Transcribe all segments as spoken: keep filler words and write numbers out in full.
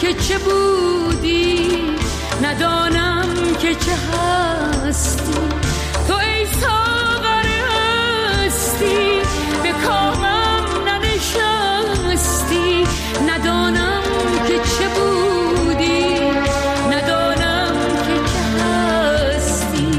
که چه بودی، ندانم که چه هستی. تو ای ساغر هستی به کامم ننشستی، ندانم که چه بودی، ندانم که چه هستی.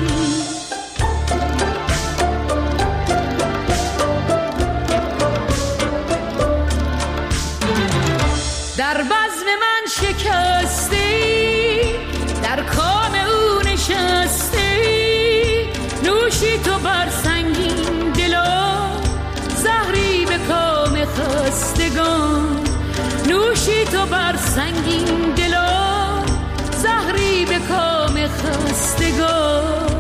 در بزم من شکستی، در کام او نشستی، نوشی تو بر سنگین دلا، زهری به کام خستگان. نوشی تو بر سنگین دلا، زهری به کام خستگان.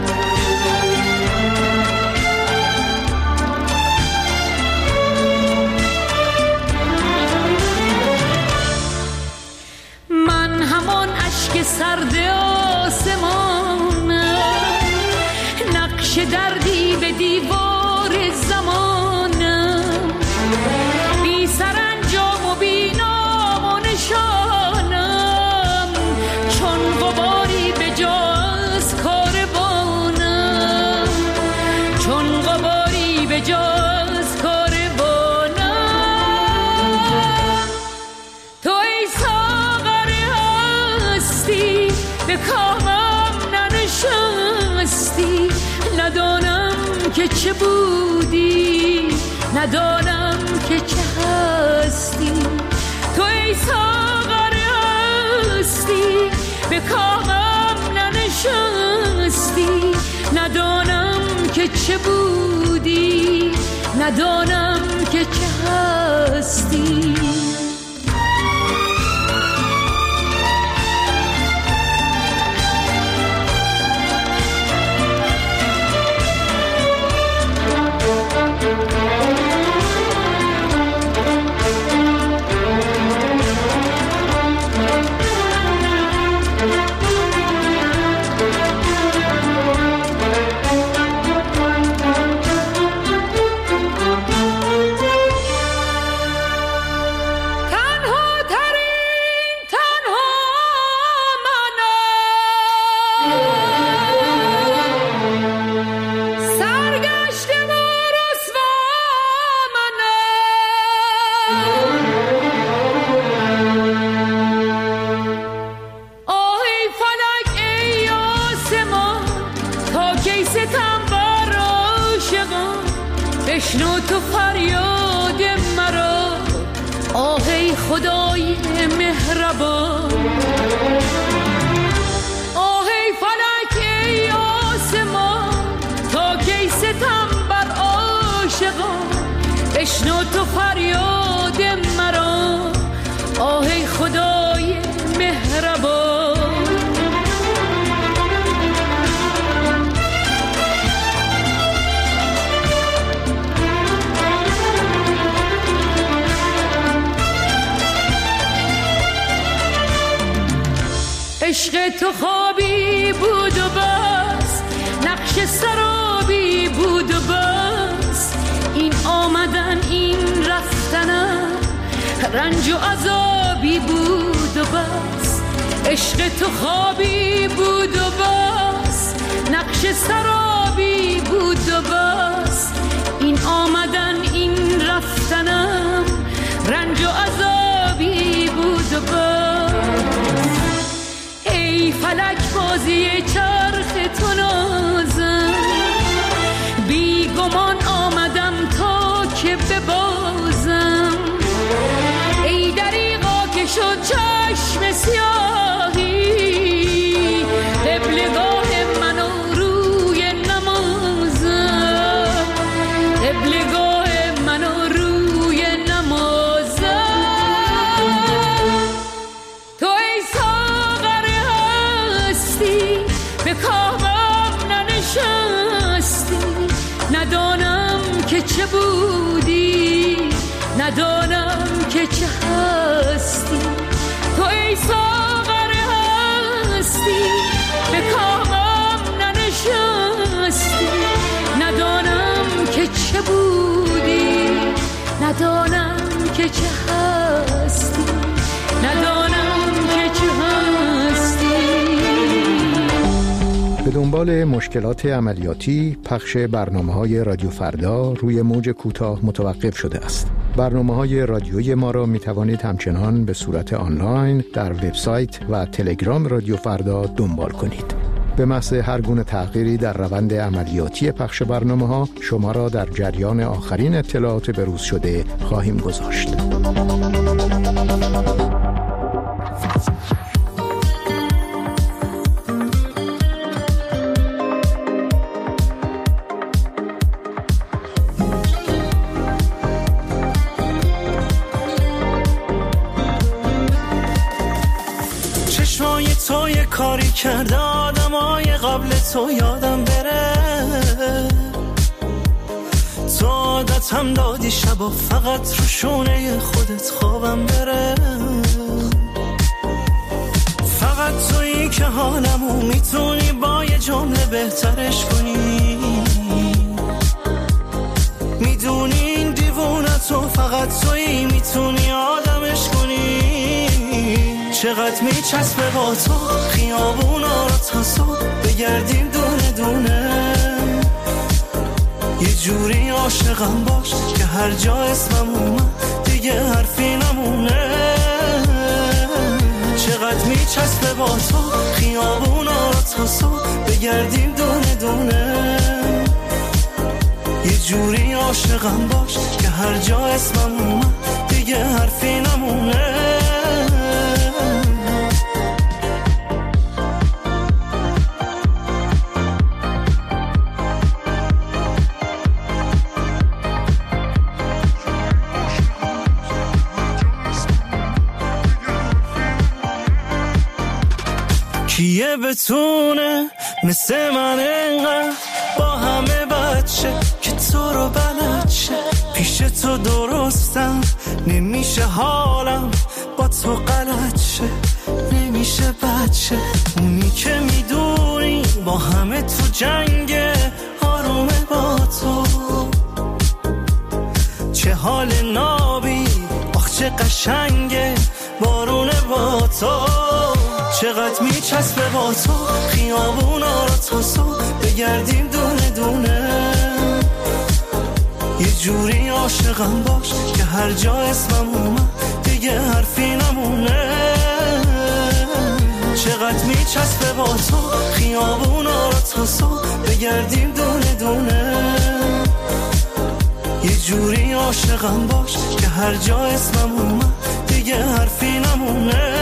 من همان اشک سرد آسمانم، نقش دردی به دیوار زمانم، بی سرانجام و بی نام و نشانم، چون غباری به جا از کاروانم، چون غباری به جا از کاروانم. تو ای ساغر هستی به کامم ننشستی، ندانم که چه بودی، ندانم که چه هستی. تو ای ساغر هستی به کامم ننشستی، ندانم که چه بودی، ندانم که چه هستی. بشنو تو فریاد مرا، آه ای خدای مهربان. آه ای فلک ای آسمان، تا کی ستم بر عاشقان. بشنو تو فریاد مرا، آه ای خدای مهربان. عشق تو خوابی بود و بس، نقش سرابی بود و بس، این آمدن این رفتنم رنج و عذابی بود و بس. عشق تو خوابی بود و بس، نقش سرابی بود و بس، این آمدن این رفتنم رنج و عذابی بود و بس. ای فلک بازی چرخ تو نازم، بی گمان آمدم تا که ببازم. ای دریغا که شد چشم سیاهی، قبلگاه من و روی نمازم، قبلگاه من و روی نمازم. تو ای ساغر هستی به کامم ننشستی، ندانم که چه بودی، ندانم که چه هستی. تو ای ساغر هستی به کامم ننشستی، ندانم که چه بودی، ندانم که چه هستی، ندانم به دنبال مشکلات عملیاتی، پخش برنامه‌های رادیو فردا روی موج کوتاه متوقف شده است. برنامه‌های رادیویی ما را می‌توانید همچنان به صورت آنلاین در وبسایت و تلگرام رادیو فردا دنبال کنید. به محض هر گونه تغییری در روند عملیاتی پخش برنامه‌ها شما را در جریان آخرین اطلاعات بروز شده خواهیم گذاشت. تو یه کاری کرده آدمای قبل تو یادم بره، تو عادت هم دادی شبا فقط رو شونه خودت خوابم بره. فقط تویی که حالمو میتونی با یه جمله بهترش کنی، میدونی این دیوونه تو فقط تویی میتونی آدمش کنی. چقدر میچسبه با تو خیابونا رو تا صبح بگردیم دونه دونه، یه جوری عاشقم باش که هر جا اسمم اومد دیگه حرفی نمونه. چقدر میچسبه با تو خیابونا رو تا صبح بگردیم دونه دونه، یه جوری عاشقم باش که هر جا اسمم اومد دیگه حرفی نمونه. کیه بتونه مثل من انقدر با همه بچه که تو رو بلد شه، پیش تو درستم نمیشه حالم با تو غلط شه، نمیشه بچه اونی که میدونی با همه تو جنگه آرومه با تو، چه حال نابی آخ چه قشنگه بارونه با تو. چقدر میچسبه با تو خیابونا رو تا صبح بگردیم دونه دونه، یه جوری عاشقم باش که هر جا اسمم اومد دیگه حرفی نمونه. چقدر میچسبه با تو خیابونا رو تا صبح بگردیم دونه دونه، یه جوری عاشقم باش که هر جا اسمم اومد دیگه حرفی نمونه.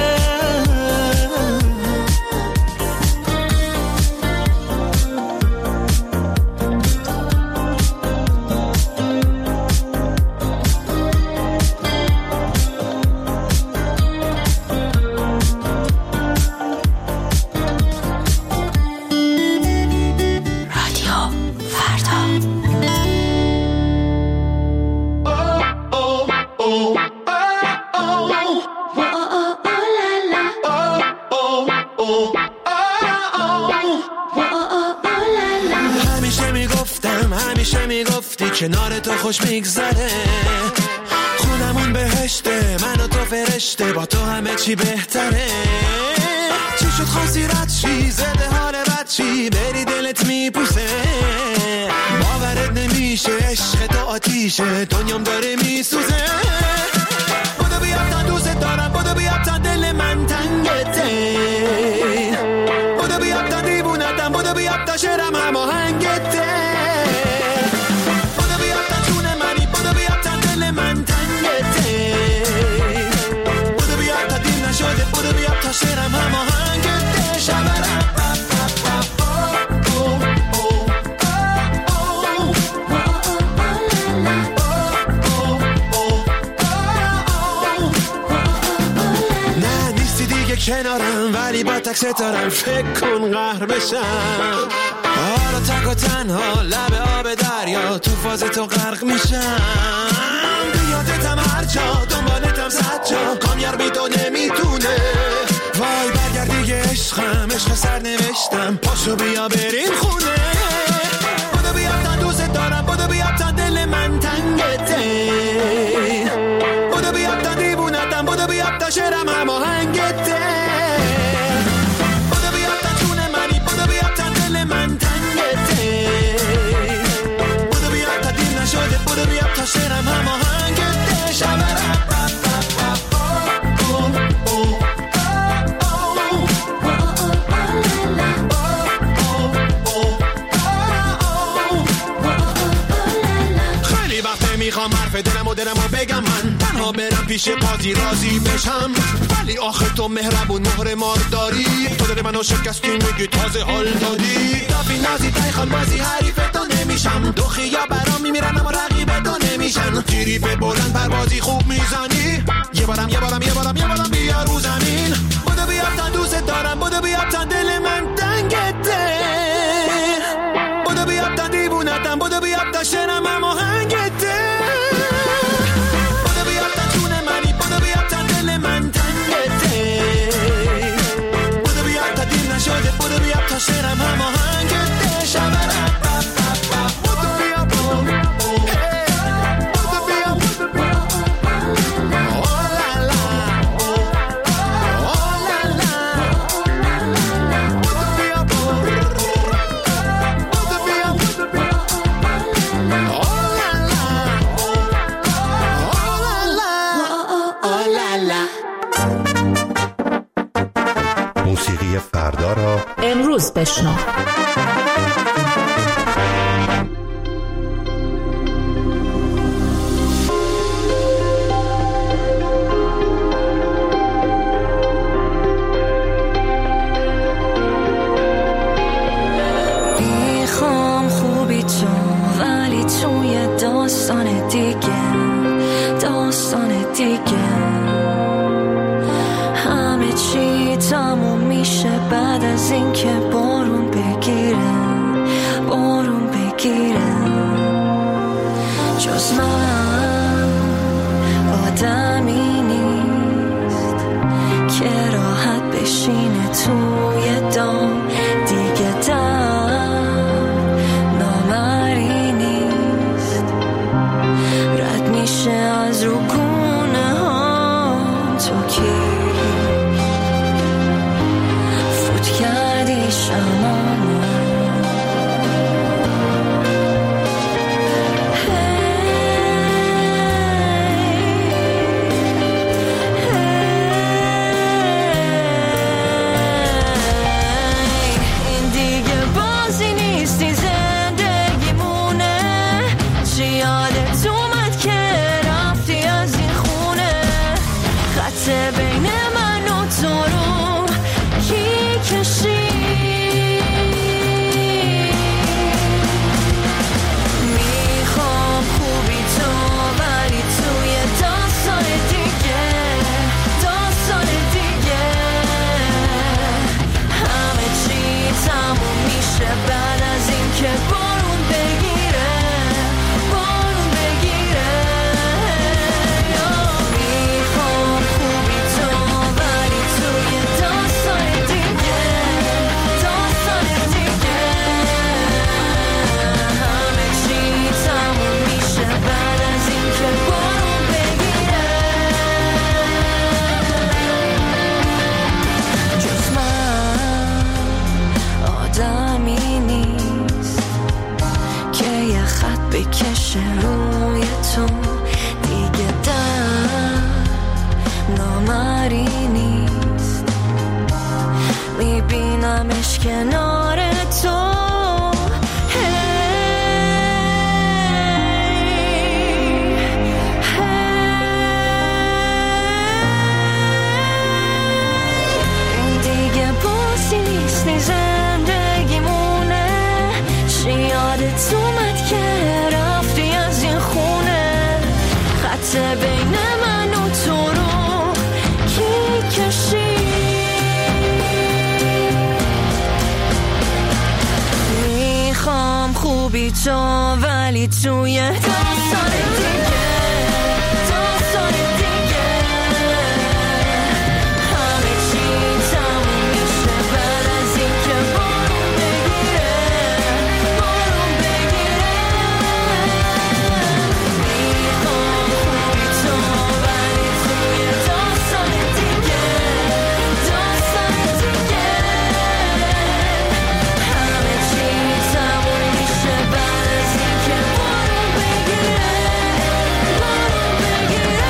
کنار تو خوش میگذره، خونمون بهشته، من و تو فرشته، با تو همه چی بهتره. چی شد خواستی رد چی زده حال بد چی بری دلت میپوسه، باورت نمیشه عشق تو آتیشه دنیام داره میسوزه. بودو بیاب تا دوست دارم، بودو بیاب تا دل من تنگته، بودو بیاب تا دیوونتم، بودو بیاب تا شرم هماهنگته، من تنگته، بودو بیاد تا دیر نشده، بودو بیاد تا شرم همه هنگته شبرم. نه نیستی دیگه کنارم ولی با تک ستارم، فکر کن قهر بشم. حالا تک و تنها لب آب دریا تو فاز تو غرق میشم، یادتم هر جا دنبالتم صد جا، کامیار بی تو نمیتونه. وای برگرد دیگه عشقم، عشق سر نوشتم، پاشو بیا بریم خونه. بودو بیا تا دوست دارم، بودو بیا تا دل من تنگته، بودو بیا تا دیوونتم، بودو بیا تا شرم هماهنگته، بودو بیا تا جون منی، بودو بیا تا دل برم پیش قاضی راضی بشم، ولی آخه تو مهربون مهر مار داری، تو داری منو شکستی میگی تازه حال دادی. دافی نازی تایخان بازی حریف تو نمیشم، دو خیا برام میمیرن اما رقیب تو نمیشن. تیری به بلند پروازی خوب میزنی، یه بارم یه بارم یه بارم یه بارم بیا رو زمین. بودو بیاب تا دوست دارم، بودو بیاب تا دل من تنگته، بودو بیاب تا دیوونتم، بودو بیاب تا شرم اما هنگته، بودو بیاب تا جون منی، بودو بیاب تا دل من تنگته، بودو بیاب تا دیر نشده، بودو بیاب تا شرم اما هنگته. شبرم موسیقی فردا را امروز بشنو. میخوام خوبی تو ولی توی داستان دیگه، داستان دیگه همه چی تموم میشه بعد از این که بارون بگیره، بارون بگیره. جز من آدمی نیست که راحت بشینه توی دام دیگه، دم نامری نیست رد میشه از رو گونه ها. تو کی کردی شمامو، این دیگه بازی نیستی زندگیمونه، چی یادت اومد که رفتی از این خونه، خط بین من و تو رو کی کشی. میخوام خوبی تو ولی توی داستان دیگه، داستان دیگه همه چی تموم میشه بعد از این که بارون بگیره، بارون بگیره. میخوام خوبی تو ولی توی داستان دیگه، داستان دیگه همه چی تموم میشه بعد از این که بارون بگیره. جز من آدمی نیست که یه خط بکشه روی تو دیگه، دم نامری نیست میبینمش کنار تو. این دیگه بازی نیستی زندگیمونه، چی یادت اومد که رفتی از این خونه، خط بین من و تو رو کی کشی. میخوام خوبی تو ولی توی داستان دیگه، داستان دیگه همه چی تموم میشه بعد از این که بارون بگیره، بارون بگیره. میخوام خوبی تو ولی توی داستان دیگه، داستان دیگه همه چی تموم میشه بعد از این که بارون بگیره، بارون بگیره.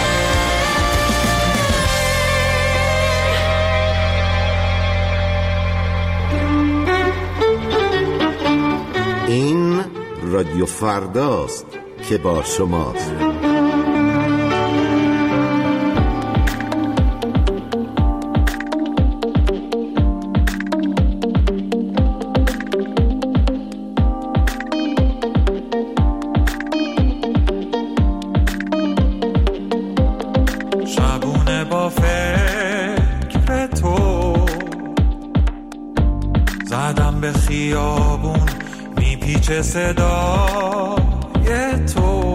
این رادیو فرداست که با شماست. میرم به خیابون میپیچه صدای تو،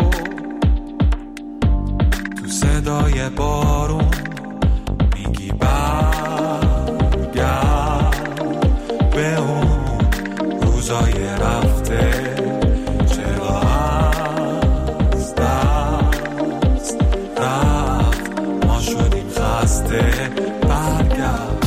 تو صدای بارون میگی برگرد به اون روزای رفته، چرا از دست رفت ما شدیم خسته، برگرد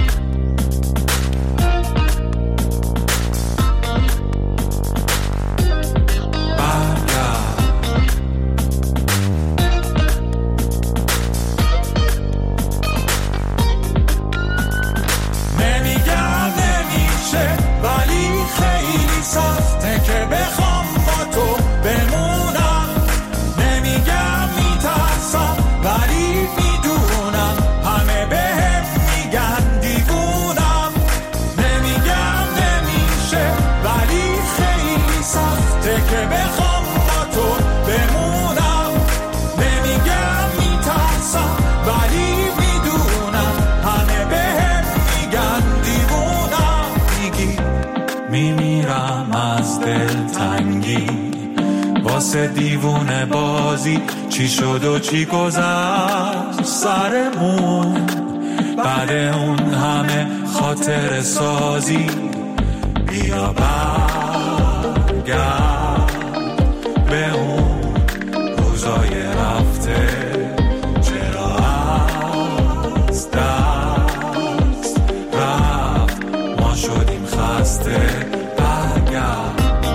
واسه دیوونه بازی چی شد و چی گذشت سرمون، بعد اون همه خاطر سازی بیا برگرد به اون روزای رفته، چرا از دست رفت ما شدیم خسته، برگرد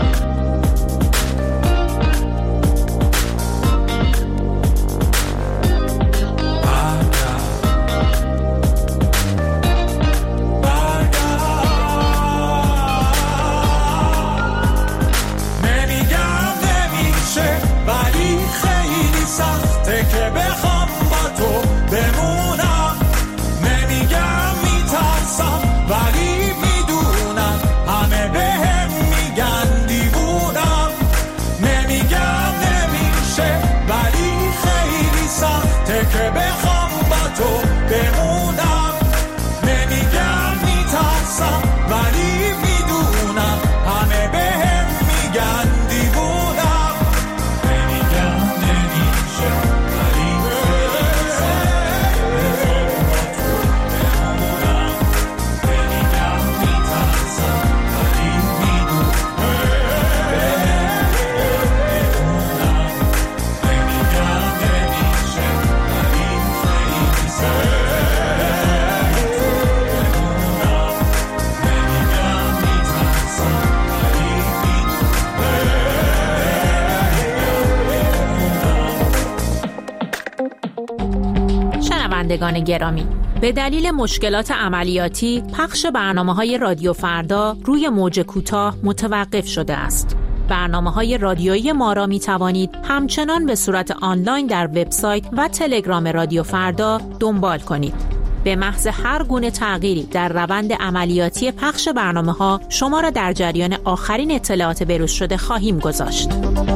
شنوندگان گرامی، به دلیل مشکلات عملیاتی پخش برنامه‌های رادیو فردا روی موج کوتاه متوقف شده است. برنامه‌های رادیویی ما را می‌توانید همچنان به صورت آنلاین در وبسایت و تلگرام رادیو فردا دنبال کنید. به محض هر گونه تغییری در روند عملیاتی پخش برنامه‌ها شما را در جریان آخرین اطلاعات بروز شده خواهیم گذاشت.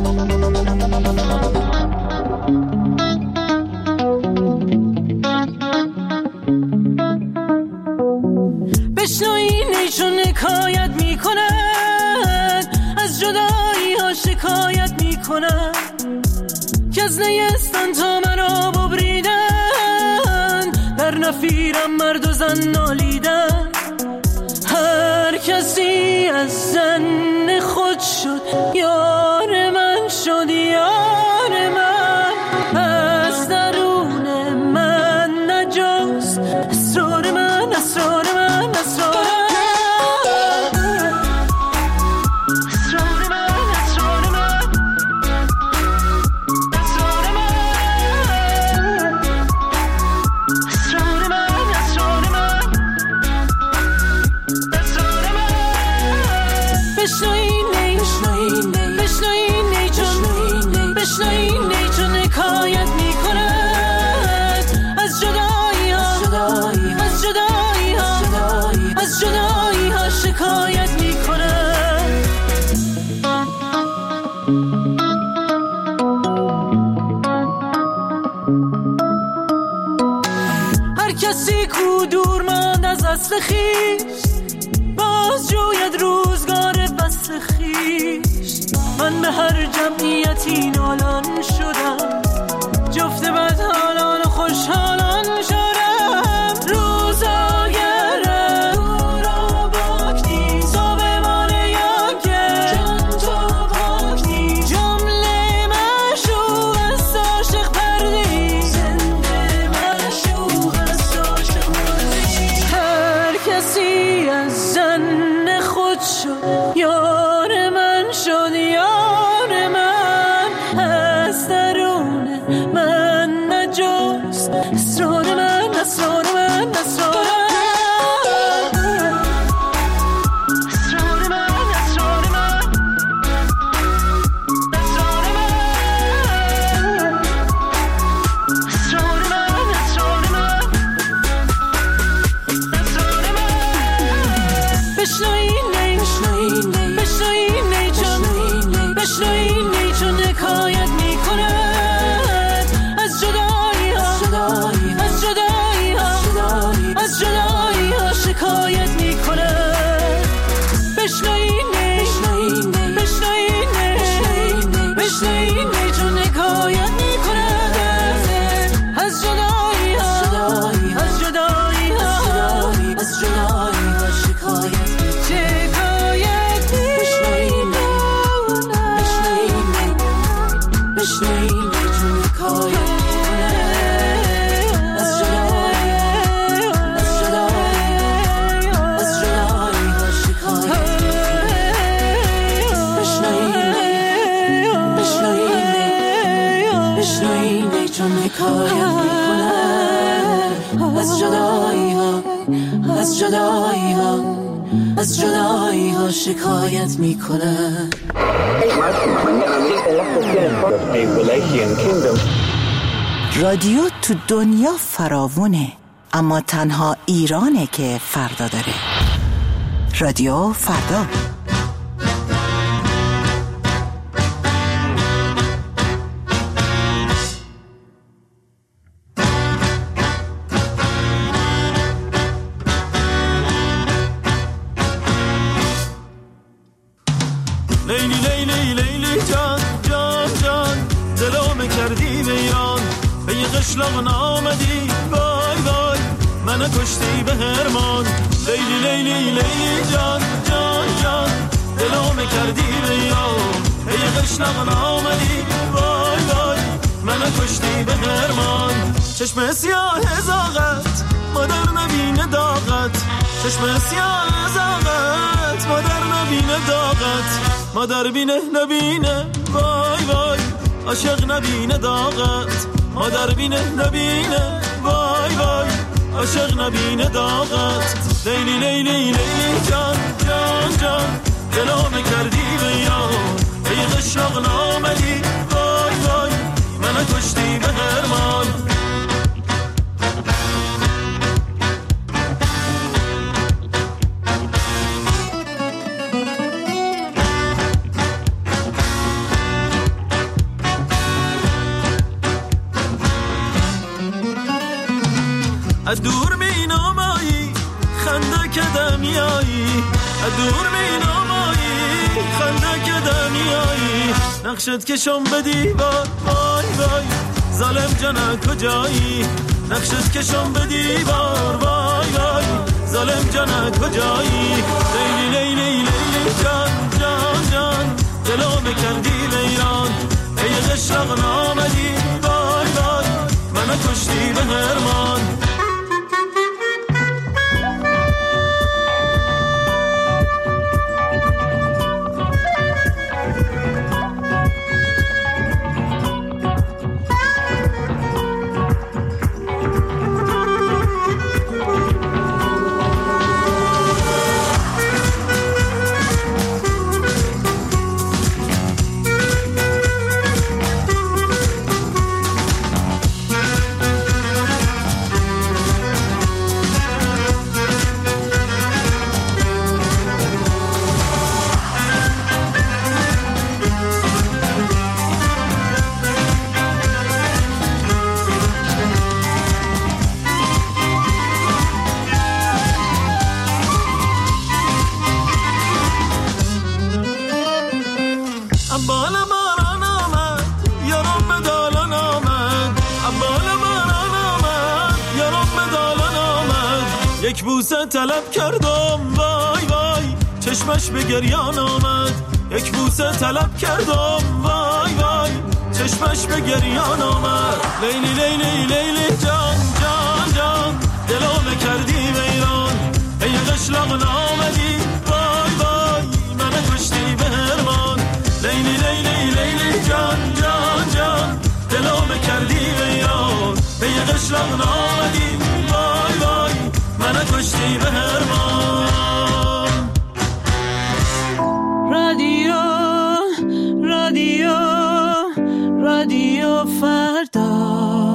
بشنوین ایشون حکایت میکنن، از جدایی ها شکایت میکنن، که از نیستان تا مرا ببریدن، در نفیرم مرد و زن نالیدن. هر کسی از زن خود شد یار من شد، یار من از درون من نجاست، اسرار من اسرار من اسرار کسی کو دور ماند از اصل خویش، با باز جوید روزگار بس خیش. من به هر جمعیتی نالان شدم، جفت بد حالان و خوشحالان شدم. روزاگرم دورا باک نیست، صبح مانه یاگه جان تو پاک نیست. جمله مشوق است عاشق پردی، زنده مشوق است عاشق پردی. هر کسی از زن خود شد، یار من شد یار من. از درون من نجست اسرار من، اسرار من، اسرار من. اسرار من، اسرار من، اسرار من. اسرار من، اسرار من، اسرار من. بشنوین نی، بشنوین نی، بشنوین نی چون، بشنوین نی چون حکایت میکند از جدایی ها، از جدایی ها، از جدایی ها شکایت میکند. بشنوین نی، بشنوین نی، بشنوین نی چون حکایت میکند از جدایی ها، از جدایی ها، از جدایی ها شکایت شکایت میکند. بشنوین نی چون حکایت از جدایی، از جدایی، از جدایی ها شکایت میکند. بشنوین نی، بشنوین نی، بشنوین نی چون حکایت میکند از جدایی ها، از جدایی ها، از جدایی ها شکایت میکند. رادیو تو دنیا فراوونه، اما تنها ایرانه که فردا داره. رادیو فردا. لیلی لیلی لیلی جان جان جان، دلو کردی ویران. به یه قشلاق نامدی وای وای، منو کشتی به هرمان. لیلی لیلی لیلی جان جان جان، دلو کردی ویران. به یه قشلاق نامدی وای وای، منو کشتی به هرمان. چشم سیاه زاغت مادر نبینه داغت، چشم سیاه زاغت مادر نبینه داغت. مادر بینه نبینه وای وای، عاشق نبینه داغت. مادر بینه نبینه وای وای، عاشق نبینه داغت. لیلی لیلی لیلی جان جان جان، دلو کردی ویران. ای قشلاق نامدی وای وای، منو کشتی به هرمان. از دور می نامایی خنده که دمیایی، از دور می نامایی خنده که دمیایی. نقشت کشم به دیوار وای وای، ظالم جانه کجایی. نقشت کشم به دیوار وای وای، ظالم جانه کجایی. لیلی لیلی لیلی جان جان جان، دلو کردی ویران. ای قشلاق نامدی وای وای، منو کشتی به هرمان. یک بوسه طلب کردم وای وای چشمش به گریان آمد. یک بوسه طلب کردم وای وای چشمش به گریان آمد. لیلی لیلی لیلی جان جان جان دلو کردی ویران. ای قشلاق نامدی وای وای من کشتی به هرمان. لیلی لیلی لیلی جان جان جان دلو کردی ویران. ای قشلاق نامدی وای وای من کشتی به هرمان. رادیو رادیو رادیو فردا.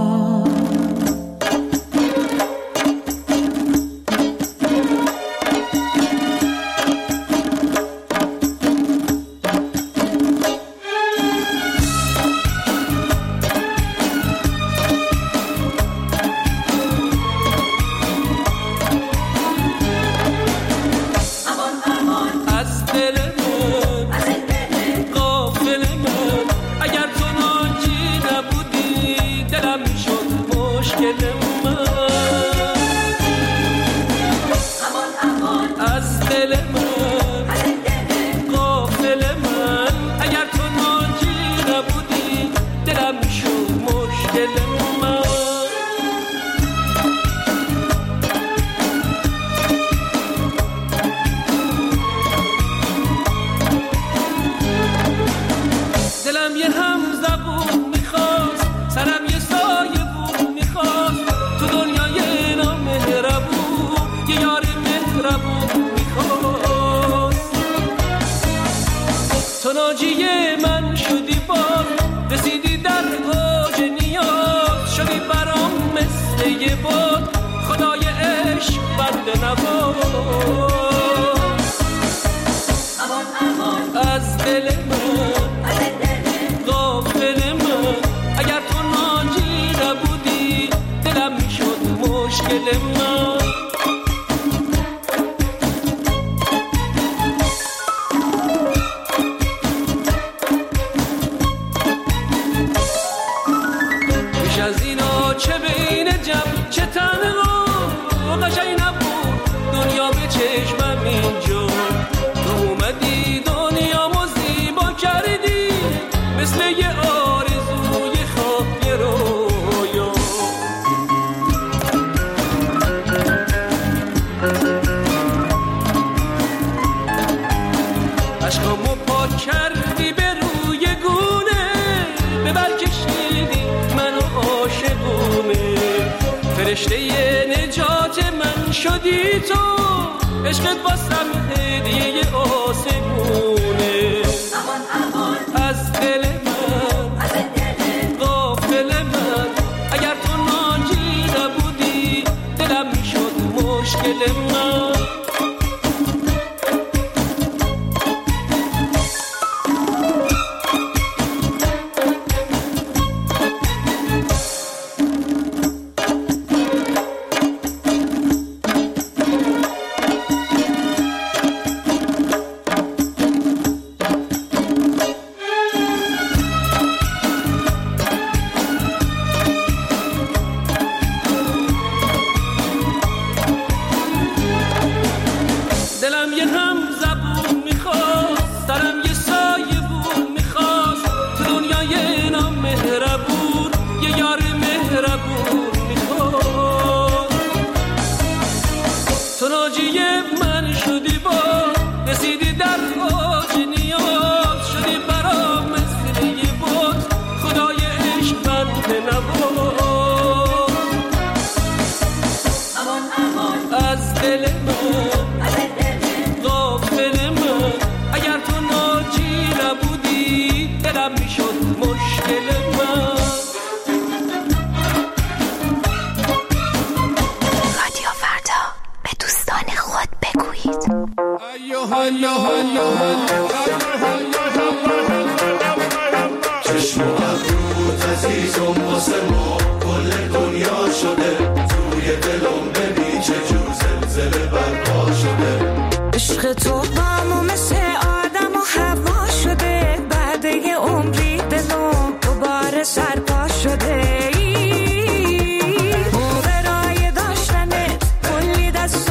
عشق تو با مثل آدم و هوا شده، بعد یه عمری دلم دوباره سرپا شده. اون برای داشتنه کلی دست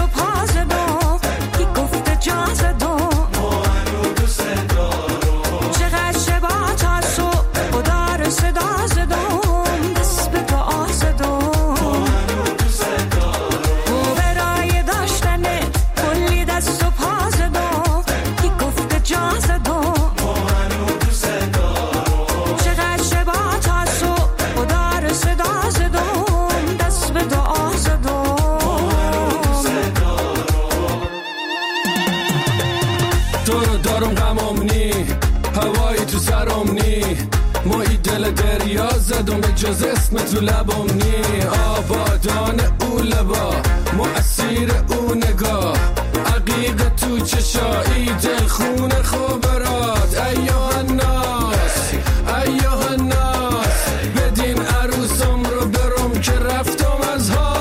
زدم به جز اسم تو لبم نی آبادان او لبا مؤثیر او نگاه عقیق تو چشایی دل خون خبرات ایوه الناس ایوه الناس بدین عروسم رو برم که رفتم از ها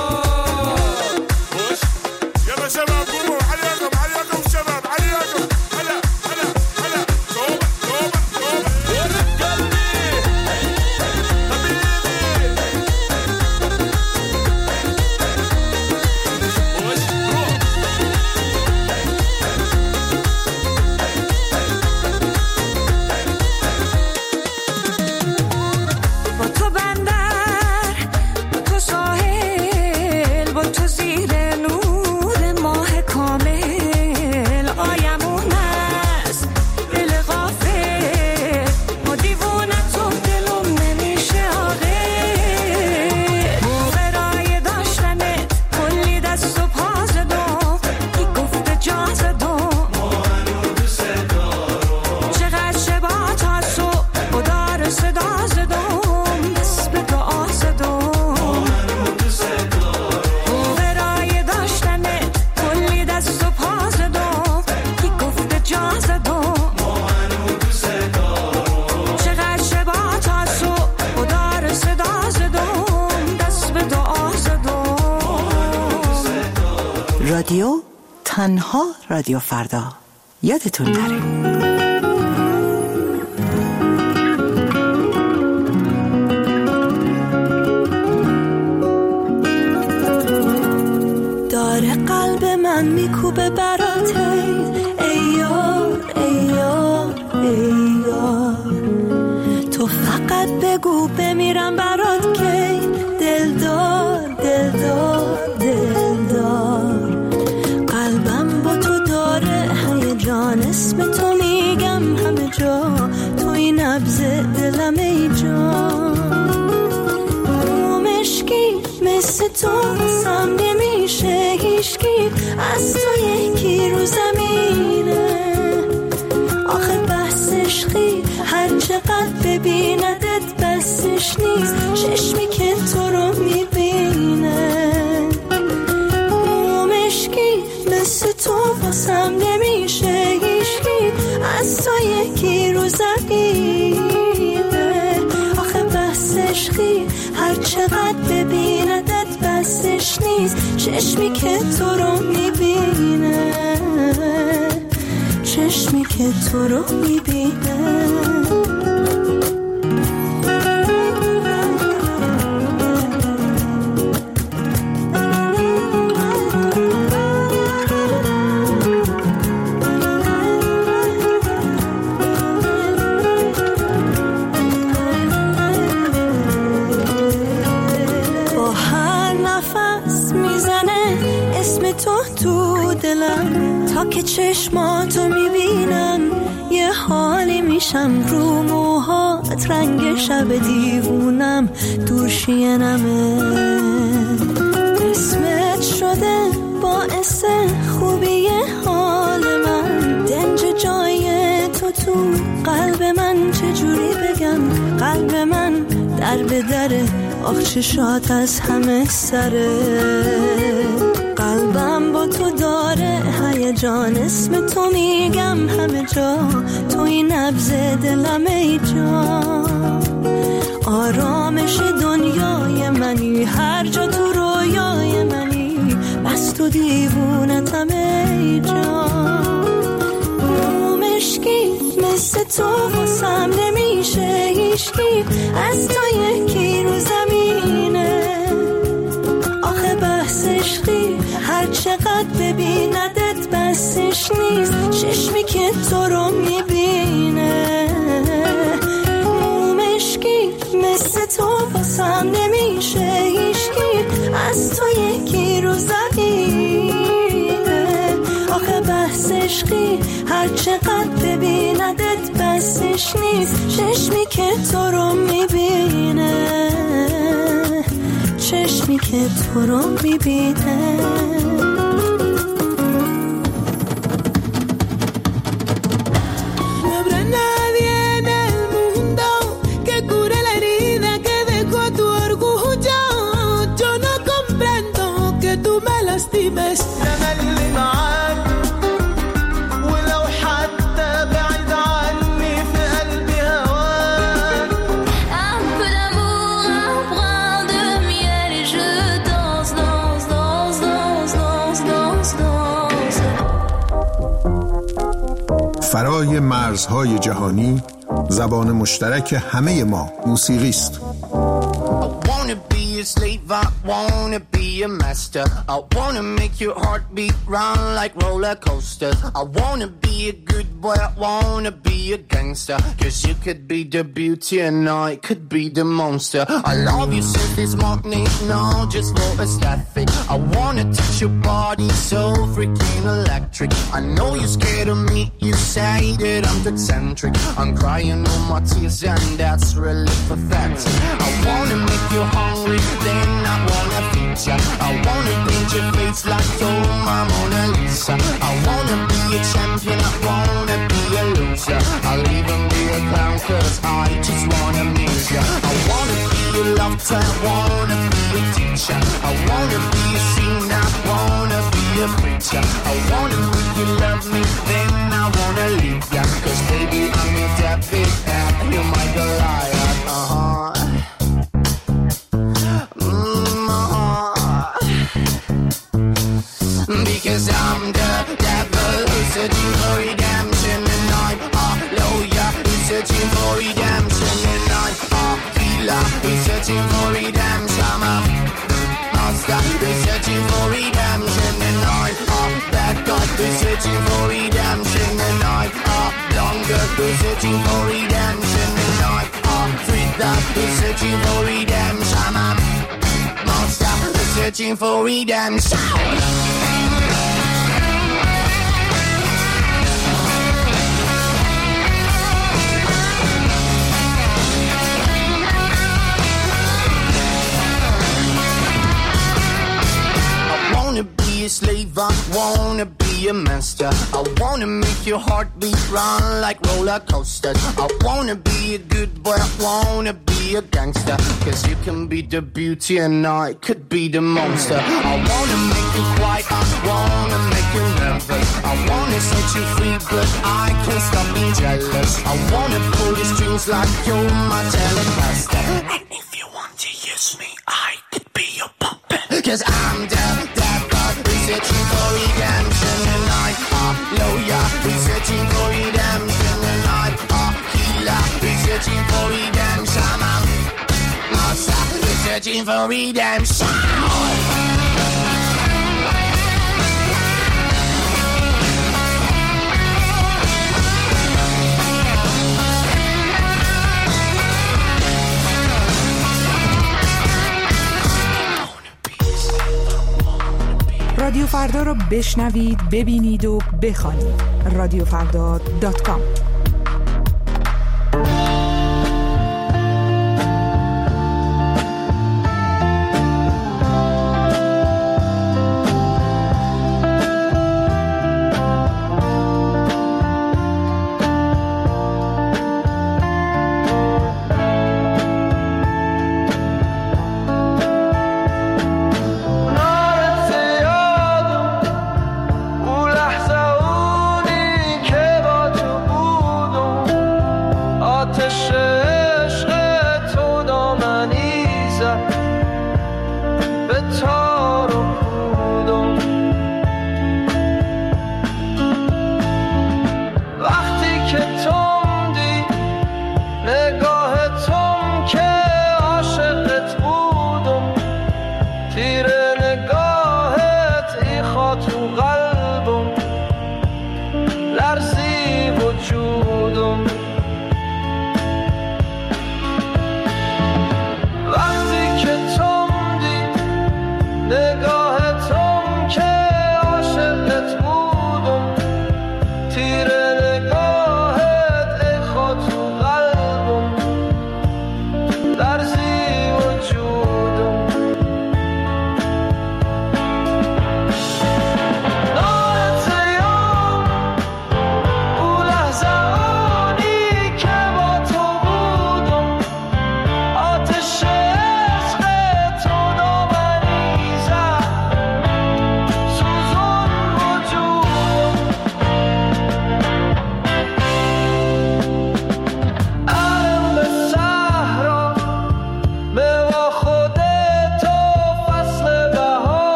يلا شباب قوموا عليكم عليكم شباب عليكم هلا هلا هلا توبة توبة توبة ورد قلبي با تو بندر با تو ساحل با تو زیر نور ماه کامل آیمون است دل غافل ما دیوونه تو دلم نمیشه آقل برای داشتنت کلی دست و پا زدم کی گفته جا زدم چقدر شبا تا صبح و دار صدا زدم دست به دعا زدم برای داشتنت کلی دست و پا زدم کی گفته جا زدم چقدر شبا تا صبح و دار صدا زدم دست به دعا زدم رادیو تنها رادیو فردا یادتون نره. داره قلب من میکوبه برات ای یار ای یار ای یار تو فقط بگو بمیرم برات که دلدار دلدار دلدار قلبم با تو داره هیجان اسم تو میگم همه جا تو این نبض دلم ای جان مشکی مثل تو سم نمیشه هیچکی از تو یکی رو زمینه آخه بحث عشقی هر چقدر ببیندت بسش نیست چشمی که تو رو میبینه مشکی مثل تو واسم نمیشه هیچکی از تو یکی رو زمینه آخه بحث عشقی هر چقدر ببیندت بسش نیست چشمی که تو رو میبینه چشمی که تو رو میبینه که چشماتو میبینم یه حالی میشم رو موهات رنگ شب دیوونم دور شینمه اسمت شده باعث خوبی حال من دنج جای تو تو قلب من چجوری بگم قلب من در به دره آخ چشات از همه سره قلبم با تو داره هیجان اسم تو میگم همه جا تو این نبض دلم ای جان آرامش دنیای منی هر جا تو رویای منی بس تو دیوونتم ای جان مشکی مثل تو واسم نمیشه هیچکی از تو یکی رو زمینه آخه بحث عشقی هر چقدر ببیندت بسش نیست چشمی که تو رو میبینه مشکی مثل تو واسم نمیشه هیچکی از تو یکی رو زمینه آخه بحث عشقی هر چقدر ببیندت بسش نیست چشمی که تو رو میبینه چشمی که تو رو میبینه No habrá nadie en el mundo que cure la herida que الناس دي بس أنا اللي معاك، ولو حتى بعيد عني في قلبي هواك. Un peu d'amour, un brin de miel et je danse, danse, danse, danse, danse, danse, danse. فرای مرزهای جهانی زبان مشترک همه ما موسیقی است. A slave, I wanna be a master. I wanna make your heartbeat run like roller coasters. I wanna be a good boy, I wanna be a gangster. Cause you could be the beauty and I could be the monster. I love you since this morning, no, just for aesthetic. I wanna touch your body so freaking electric. I know you're scared of me, you say that I'm eccentric. I'm crying all my tears and that's really pathetic. I wanna make you hungry, then I wanna feed ya. I wanna paint your face like oh my Mona Lisa. I wanna be a champion, I wanna be a loser. I'll even be a clown cause I just wanna amuse ya. I wanna be a lover, I wanna be a teacher. I wanna be a singer, I wanna be a preacher. I wanna make you love me, then I wanna leave ya. Cause baby I'm your David and you're my Goliath. Uh-huh. Because I'm the devil who's searching for redemption, and I'm a lawyer who's searching for redemption, and I'm a healer who's searching for redemption. I'm a master who's searching for redemption, and I'm a bad guy who's searching for redemption, and I'm a longer who's searching for redemption, and I'm a freedom who's searching for redemption. I'm a monster who's searching for redemption. A slave, I wanna be a master. I wanna make your heartbeat run like roller coasters. I wanna be a good boy, I wanna be a gangster. Cause you can be the beauty and I could be the monster. I wanna make you quiet, I wanna make you nervous. I wanna set you free but I can't stop being jealous. I wanna pull the strings like you're my telecaster. And if you want to use me, I could be your puppet. Cause I'm the devil who's searching for redemption, and I'm a lawyer who's searching for redemption, and I'm a healer who's searching for redemption. I'm a master who's searching for redemption. رادیو فردا رو بشنوید، ببینید و بخوانید. رادیو فردا دات کام. اون لحظه اونی که با تو بود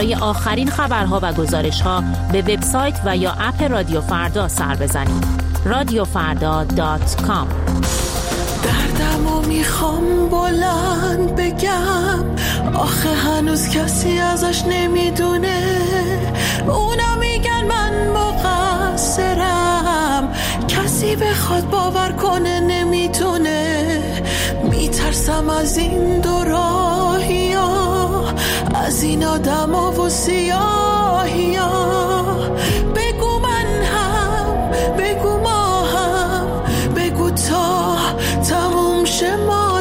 برای آخرین خبرها و گزارش‌ها به وبسایت و یا اپ رادیو فردا سر بزنید. رادیو فردا دات کام. دردمو میخوام بلند بگم، آخه هنوز کسی ازش نمیدونه. اونا میگن من مقصرم، کسی بخواد باور کنه نمیتونه. میترسم از این دو راهی ها، از این آدم ها و سیاهی ها. بگو من هم، بگو ما هم، بگو تا تموم شه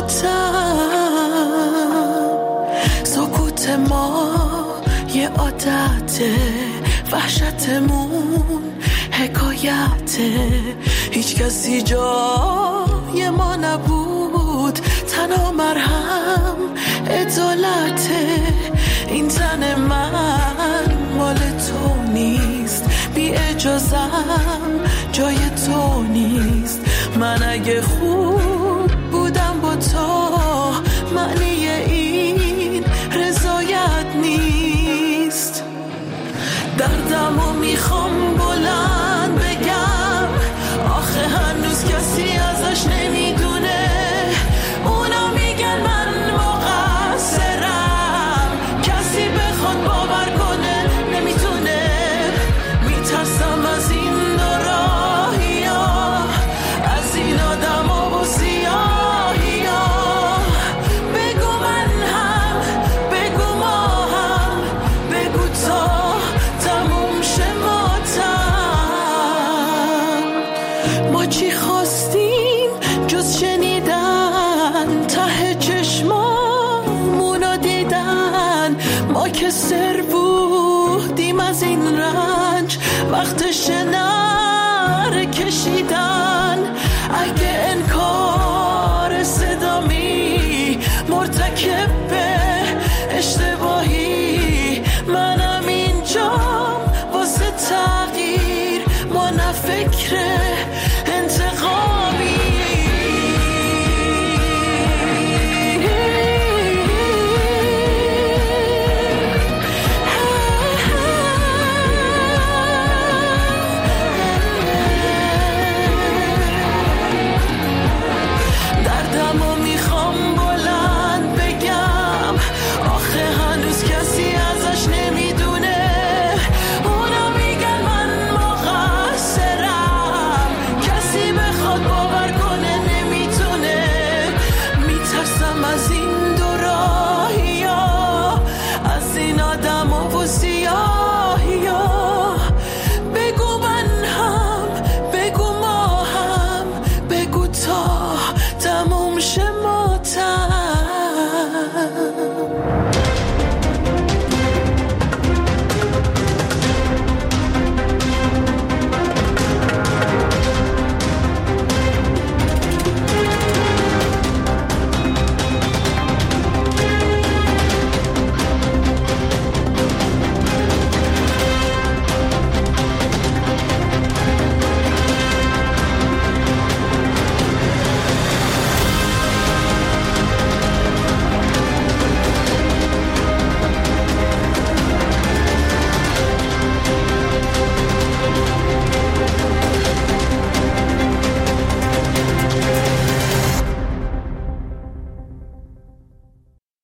ماتم. سکوت ما یه عادته، وحشتمون حکایته. هیچ کسی جای ما نبود، تنها مرهم عدالته. این تن من مال تو نیست، بی اجازم جای تو نیست. من اگه خوب بودم با تو، معنی این رضایت نیست. دردمو میخوام بلند بگم، آخه هنوز کسی ازش نمیدونه. اونا میگن من مقصرم، کسی بخواد باور کنه نمیتونه. میترسم از این دو راهی ها، از این آدم ها و سیاهی ها. بگو من هم، بگو ما هم، بگو تا تموم شه ماتم. ما چی خواستیم جز شنیدن، ته چشمامونو دیدن. ما که سر بودیم از این رنج، وقتش نره کشیدن. اگه انکار صدامی مرتکب